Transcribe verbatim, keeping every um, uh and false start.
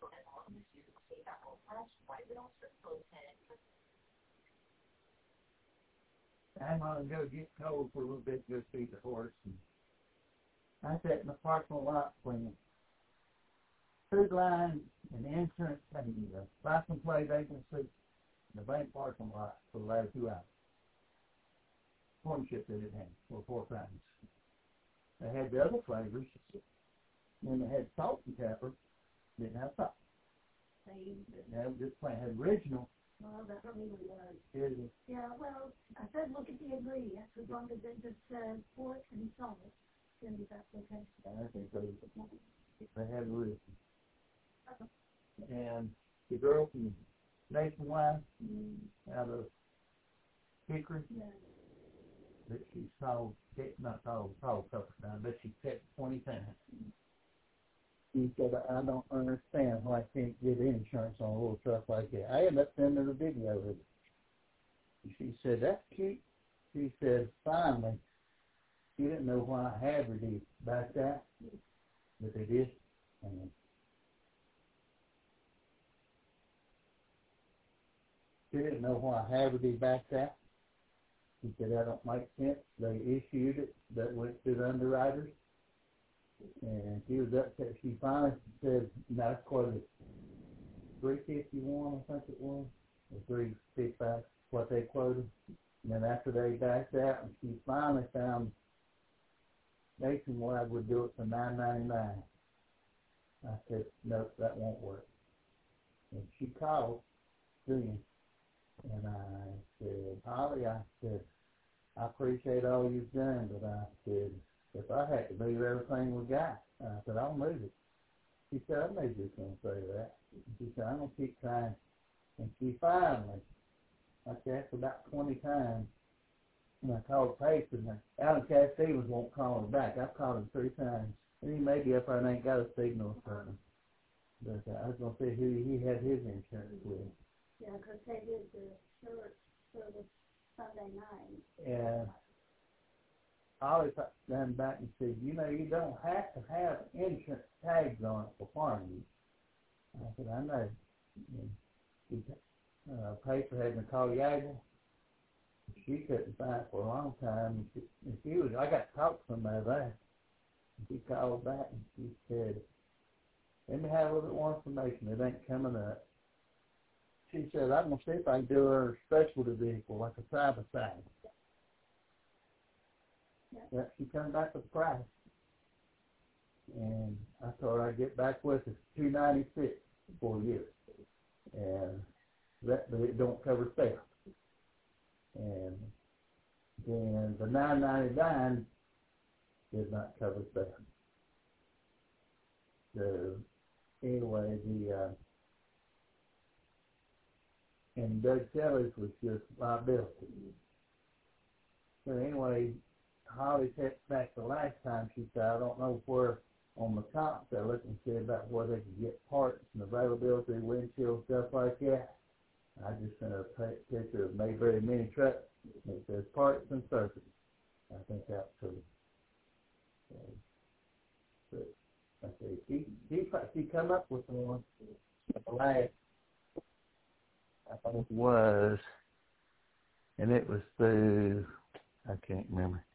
I'm gonna go get cold for a little bit, go see the horse. And I sat in the parking lot between food line and insurance and the license plate agency in the bank parking lot for the last two hours. Corn chip they didn't have for four times. They had the other flavors, and they had salt and pepper, didn't have salt. They didn't have this plant had original. Well, that really was. Is it? Yeah, well, I said look at the ingredients. As long as it just says pork and salt, then that's okay. I think they, they had original. Uh-huh. And the girl from Nationwide, mm. out of Hickory, yeah. that she saw, not saw, saw a couple times, but she kept twenty times. Mm. She said, I don't understand why I can't get insurance on a little truck like that. I ended up sending her a video of it. She said, that's cute. She said, finally, she didn't know why Haverty backed out, but they did. And she didn't know why Haverty backed out. She said, that don't make sense. They issued it, that went to the underwriters. And she was upset. She finally said, no, that's quoted three fifty-one, I think it was, or three fifty-five, what they quoted. And then after they backed out, and she finally found Nationwide would do it for nine ninety-nine. I said, nope, that won't work. And she called then, and I said, Holly, I said, I appreciate all you've done, but I said, if I had to move everything we got, I said, I'll move it. She said, I knew you was going to say that. She said, I'm going to keep trying. And she finally, I said, after about twenty times, and I called Pace, and Alan Castevens won't call her back. I've called him three times. And he may be up there and ain't got a signal or something. But uh, I was going to see who he had his insurance with. Yeah, because they did the church service Sunday night. Yeah. Holly ran back and said, you know, you don't have to have insurance tags on it for farming. I said, I know. And uh, Pacer had Nicole Yagle. She couldn't find it for a long time. And she, and she was, I got to talk to somebody there. And she called back and she said, let me have a little bit more information. It ain't coming up. She said, I'm going to see if I can do her a specialty vehicle, like a side-by-side. Yeah, she come back with the price, and I told her I'd get back with us two ninety six for a year, and that but it don't cover theft. And then the nine ninety nine did not cover theft. So anyway, the uh, and Doug Kelly's was just liability. So anyway, Holly said back the last time, she said, I don't know where on the comp they're looking to see about where they can get parts and availability, windshield, stuff like that. I just sent her a picture of Mayberry mini truck. It says parts and service. I think that's true. So, but I say, she, she, she come up with one at the last, I think it was, and it was through, I can't remember.